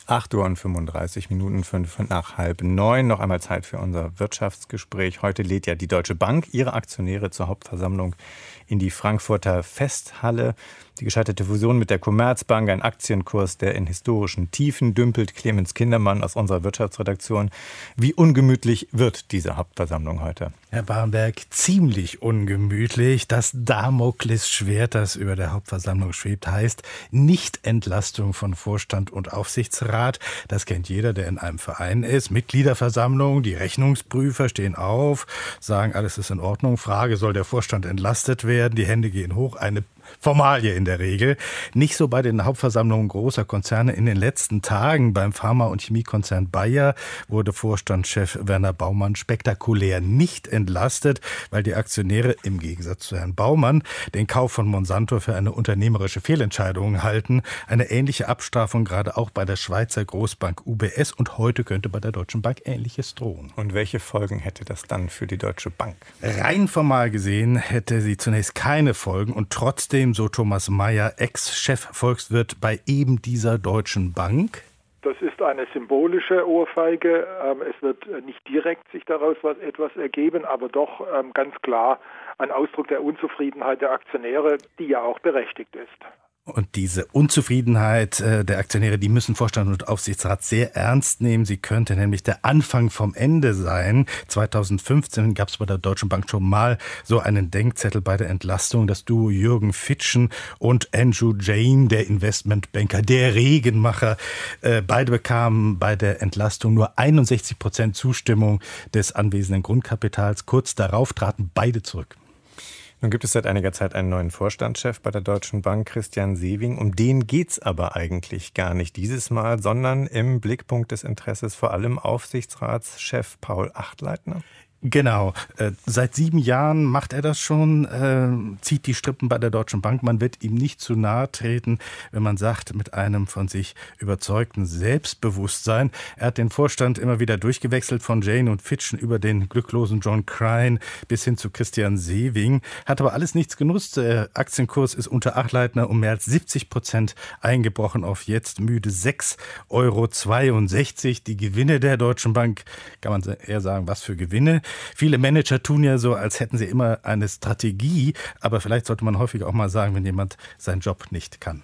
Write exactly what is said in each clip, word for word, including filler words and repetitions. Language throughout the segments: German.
acht Uhr und fünfunddreißig Minuten, fünf nach halb neun. Noch einmal Zeit für unser Wirtschaftsgespräch. Heute lädt ja die Deutsche Bank ihre Aktionäre zur Hauptversammlung in die Frankfurter Festhalle. Die gescheiterte Fusion mit der Commerzbank, ein Aktienkurs, der in historischen Tiefen dümpelt. Clemens Kindermann aus unserer Wirtschaftsredaktion. Wie ungemütlich wird diese Hauptversammlung heute? Herr Barenberg, ziemlich ungemütlich. Das Damoklesschwert, das über der Hauptversammlung schwebt, heißt Nichtentlastung von Vorstand und Aufsichtsrat. Das kennt jeder, der in einem Verein ist. Mitgliederversammlung, die Rechnungsprüfer stehen auf, sagen, alles ist in Ordnung. Frage, soll der Vorstand entlastet werden? Die Hände gehen hoch. Eine Formalie in der Regel. Nicht so bei den Hauptversammlungen großer Konzerne. In den letzten Tagen beim Pharma- und Chemiekonzern Bayer wurde Vorstandschef Werner Baumann spektakulär nicht entlastet, weil die Aktionäre im Gegensatz zu Herrn Baumann den Kauf von Monsanto für eine unternehmerische Fehlentscheidung halten. Eine ähnliche Abstrafung gerade auch bei der Schweizer Großbank U B S und heute könnte bei der Deutschen Bank Ähnliches drohen. Und welche Folgen hätte das dann für die Deutsche Bank? Rein formal gesehen hätte sie zunächst keine Folgen und trotzdem, so Thomas Mayer, Ex-Chefvolkswirt bei eben dieser Deutschen Bank. Das ist eine symbolische Ohrfeige. Es wird nicht direkt sich daraus was etwas ergeben, aber doch ganz klar ein Ausdruck der Unzufriedenheit der Aktionäre, die ja auch berechtigt ist. Und diese Unzufriedenheit äh, der Aktionäre, die müssen Vorstand und Aufsichtsrat sehr ernst nehmen. Sie könnte nämlich der Anfang vom Ende sein. zweitausendfünfzehn gab es bei der Deutschen Bank schon mal so einen Denkzettel bei der Entlastung. Das Duo Jürgen Fitschen und Andrew Jain, der Investmentbanker, der Regenmacher. Äh, beide bekamen bei der Entlastung nur einundsechzig Prozent Zustimmung des anwesenden Grundkapitals. Kurz darauf traten beide zurück. Nun gibt es seit einiger Zeit einen neuen Vorstandschef bei der Deutschen Bank, Christian Sewing. Um den geht's aber eigentlich gar nicht dieses Mal, sondern im Blickpunkt des Interesses vor allem Aufsichtsratschef Paul Achtleitner. Genau. Äh, seit sieben Jahren macht er das schon, äh, zieht die Strippen bei der Deutschen Bank. Man wird ihm nicht zu nahe treten, wenn man sagt, mit einem von sich überzeugten Selbstbewusstsein. Er hat den Vorstand immer wieder durchgewechselt, von Jane und Fitchen über den glücklosen John Crine bis hin zu Christian Sewing. Hat aber alles nichts genutzt. Der Aktienkurs ist unter Achtleitner um mehr als siebzig Prozent eingebrochen auf jetzt müde sechs Euro zweiundsechzig. Die Gewinne der Deutschen Bank, kann man eher sagen, was für Gewinne. Viele Manager tun ja so, als hätten sie immer eine Strategie, aber vielleicht sollte man häufig auch mal sagen, wenn jemand seinen Job nicht kann.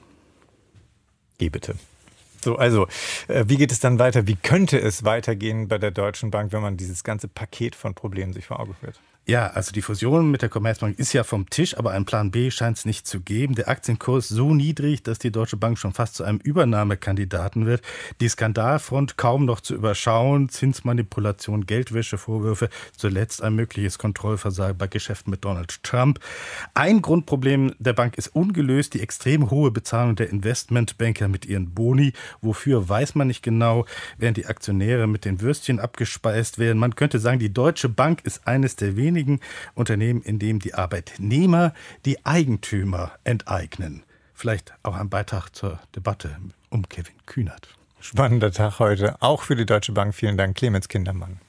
Geh bitte. So, also, äh, wie geht es dann weiter? Wie könnte es weitergehen bei der Deutschen Bank, wenn man dieses ganze Paket von Problemen sich vor Augen führt? Ja, also die Fusion mit der Commerzbank ist ja vom Tisch, aber einen Plan B scheint es nicht zu geben. Der Aktienkurs so niedrig, dass die Deutsche Bank schon fast zu einem Übernahmekandidaten wird. Die Skandalfront kaum noch zu überschauen. Zinsmanipulation, Geldwäschevorwürfe, zuletzt ein mögliches Kontrollversagen bei Geschäften mit Donald Trump. Ein Grundproblem der Bank ist ungelöst, die extrem hohe Bezahlung der Investmentbanker mit ihren Boni. Wofür, weiß man nicht genau, während die Aktionäre mit den Würstchen abgespeist werden. Man könnte sagen, die Deutsche Bank ist eines der wenigen Unternehmen, in dem die Arbeitnehmer die Eigentümer enteignen. Vielleicht auch ein Beitrag zur Debatte um Kevin Kühnert. Spannender Tag heute, auch für die Deutsche Bank. Vielen Dank, Clemens Kindermann.